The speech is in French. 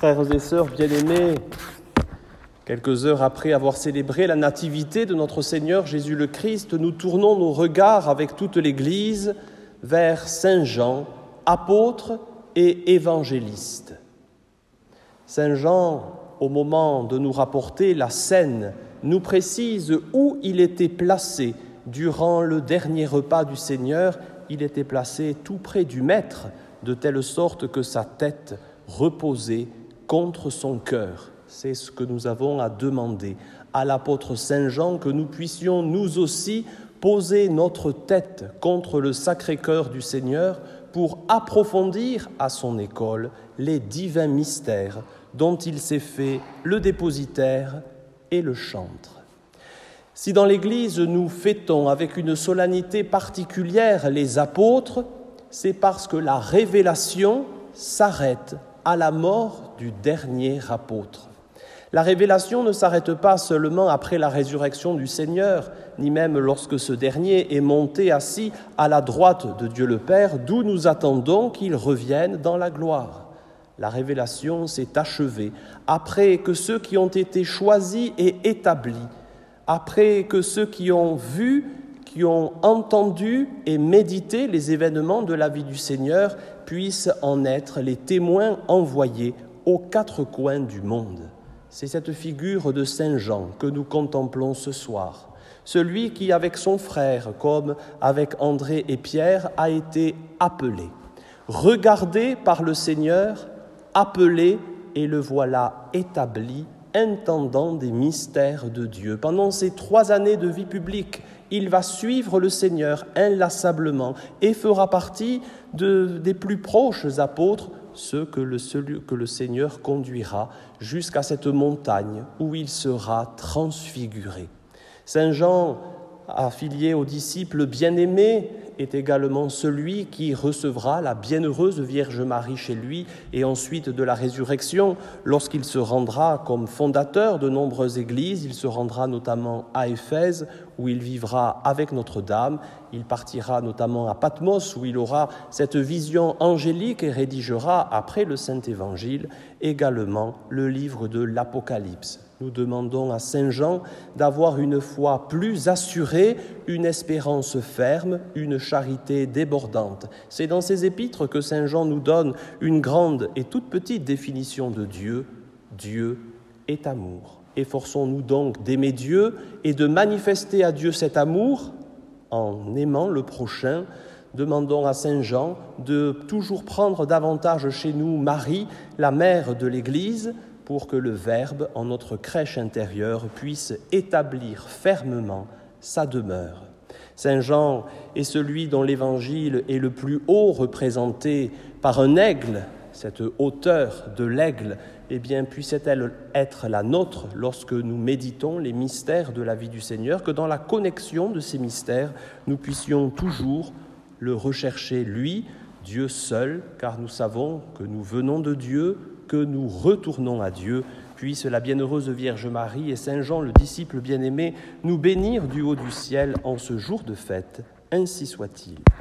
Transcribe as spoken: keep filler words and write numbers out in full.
Frères et sœurs bien-aimés, quelques heures après avoir célébré la nativité de notre Seigneur Jésus le Christ, nous tournons nos regards avec toute l'Église vers Saint Jean, apôtre et évangéliste. Saint Jean, au moment de nous rapporter la scène, nous précise où il était placé durant le dernier repas du Seigneur. Il était placé tout près du Maître, de telle sorte que sa tête reposait contre son cœur. C'est ce que nous avons à demander à l'apôtre Saint Jean, que nous puissions nous aussi poser notre tête contre le Sacré-Cœur du Seigneur pour approfondir à son école les divins mystères dont il s'est fait le dépositaire et le chantre. Si dans l'Église nous fêtons avec une solennité particulière les apôtres, c'est parce que la révélation s'arrête à la mort du dernier apôtre. La révélation ne s'arrête pas seulement après la résurrection du Seigneur, ni même lorsque ce dernier est monté assis à la droite de Dieu le Père, d'où nous attendons qu'il revienne dans la gloire. La révélation s'est achevée après que ceux qui ont été choisis et établis, après que ceux qui ont vu, qui ont entendu et médité les événements de la vie du Seigneur puissent en être les témoins envoyés aux quatre coins du monde. C'est cette figure de Saint Jean que nous contemplons ce soir. Celui qui, avec son frère, comme avec André et Pierre, a été appelé, regardé par le Seigneur, appelé, et le voilà établi, intendant des mystères de Dieu. Pendant ces trois années de vie publique, il va suivre le Seigneur inlassablement et fera partie de, des plus proches apôtres, ceux que le, celui, que le Seigneur conduira jusqu'à cette montagne où il sera transfiguré. Saint Jean, affilié aux disciples bien-aimés, est également celui qui recevra la bienheureuse Vierge Marie chez lui et ensuite de la résurrection. Lorsqu'il se rendra comme fondateur de nombreuses églises, il se rendra notamment à Éphèse où il vivra avec Notre-Dame. Il partira notamment à Patmos où il aura cette vision angélique et rédigera, après le Saint-Évangile, également le livre de l'Apocalypse. Nous demandons à Saint Jean d'avoir une foi plus assurée, une espérance ferme, une charité débordante. C'est dans ces épîtres que Saint Jean nous donne une grande et toute petite définition de Dieu. Dieu est amour. Efforçons-nous donc d'aimer Dieu et de manifester à Dieu cet amour en aimant le prochain. Demandons à Saint Jean de toujours prendre davantage chez nous Marie, la mère de l'Église, pour que le Verbe, en notre crèche intérieure, puisse établir fermement sa demeure. Saint Jean est celui dont l'Évangile est le plus haut, représenté par un aigle. Cette hauteur de l'aigle, eh bien, puisse-t-elle être la nôtre lorsque nous méditons les mystères de la vie du Seigneur, que dans la connexion de ces mystères, nous puissions toujours le rechercher, lui, Dieu seul, car nous savons que nous venons de Dieu, que nous retournons à Dieu. Puisse la bienheureuse Vierge Marie et Saint Jean, le disciple bien-aimé, nous bénir du haut du ciel en ce jour de fête. Ainsi soit-il.